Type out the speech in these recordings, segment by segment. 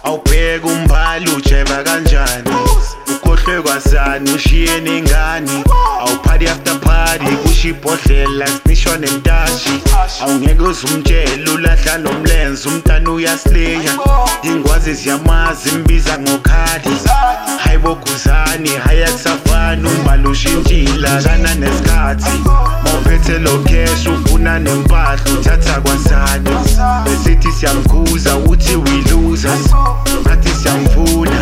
awubheka umbhalo ujeva kanjani, ukhohlwe kwasani ushiye nengane, awuparty after party kusho ibhodlela sinishwa nentashi, awungeke uzumtshela ulahla lomlenze umntana uyasileya, ingwazi ziyamazi imbiza ngokhali, hayi boguzani hayi akusafani umbhalo ushintshila kana nesikhathi, mawuphethe lo cash ufuna nempahla uthatha kwasani, besithi siyamkhuza uthi we losers, ngathi siyamfuna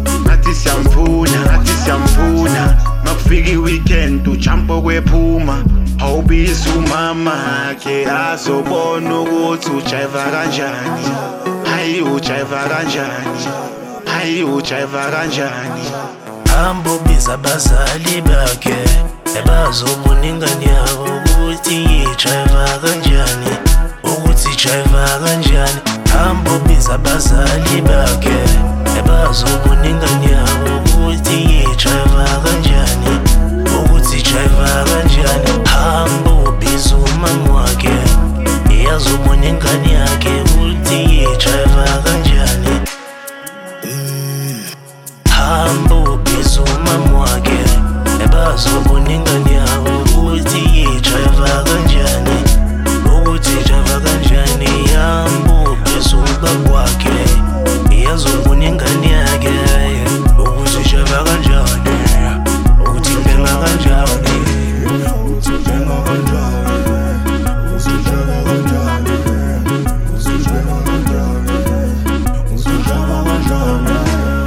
makufika iweekend ujampo kwephuma, awubiza umama ke azobona ukuthi ujiva kanjani, hayi ujiva kanjani, hayi ujiva kanjani. Hambo biza abazali bakhe ebazobona ingane yabo ukuthi ijiva kanjani, ukuthi ijiva kanjani. Hambo biza abazali bakhe ebazobona ingane yabo ukuthi ijiva kanjani, ukuthi ijiva kanjani. Hambo biza umama wakhe yazobona ingane yakhe ukuthi ijiva kanjani. Hambo biza umama wakhe ebazobona ingane yabo ukuthi ijiva kanjani, ukuthi ijiva kanjani. Hambo biza ubaba wakhe yazobona ingane yakhe ukuthi ijiva kanjani, ukuthi ibhenga kanjani, ukuthi ibhenga kanjani, ukuthi ijiva kanjani, ukuthi ibhenga kanjani, ukuthi ijiva kanjani.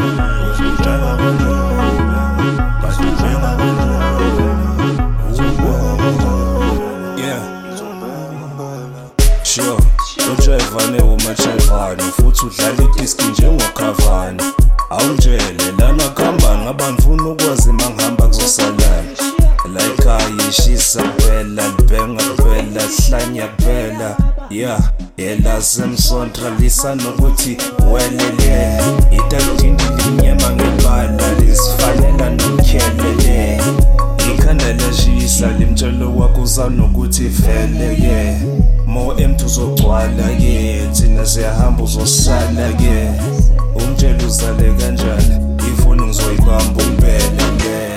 Sure, ujayivane umajayivane futhi udlala idiski njengokhavani, awungitshele lana kuhambani ngaba ngifuna ukwazi mangihamba kuzosalani, la ikhaya ishisa kuphela libhenga kuphela lihlanya kuphela, yeah elasemsontra lisa nokuthi welele, itakitini linyama ngebala lisifanela nomtyelele, ikhanda liyashisa limtshelo wakho uzanokuthi vele mo empty uzogcwala thina siyahamba uzosala umtshela uzale kanjani, ifoni ngizoyibamba umpela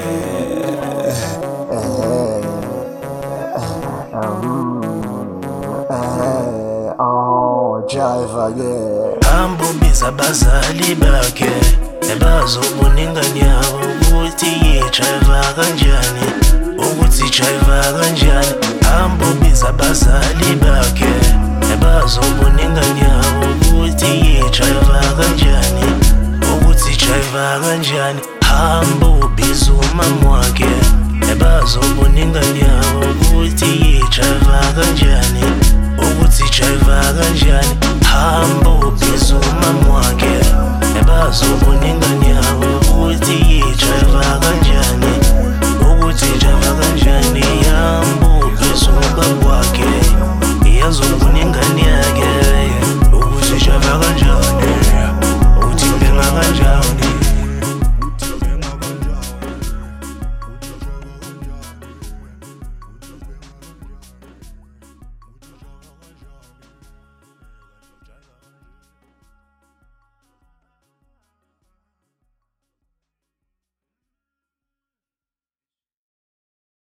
Jiva Hambo biza abazali bakhe ebazobona ingane yabo ukuthi ijiva kanjani, ukuthi ijiva kanjani. Hambo biza abazali bakhe ebazobona ingane yabo ukuthi ijiva kanjani, ukuthi ijiva kanjani. Hambo biza umama wakhe ebazobona ingane yabo ukuthi ijiva kanjani, ukuthi ijiva kanjani. Hambo biza umama wakhe ebazobona ingane yabo ukuthi ijiva kanjani, ukuthi ijiva kanjani. Hambo biza ubaba wakhe yazobona ingane yakhe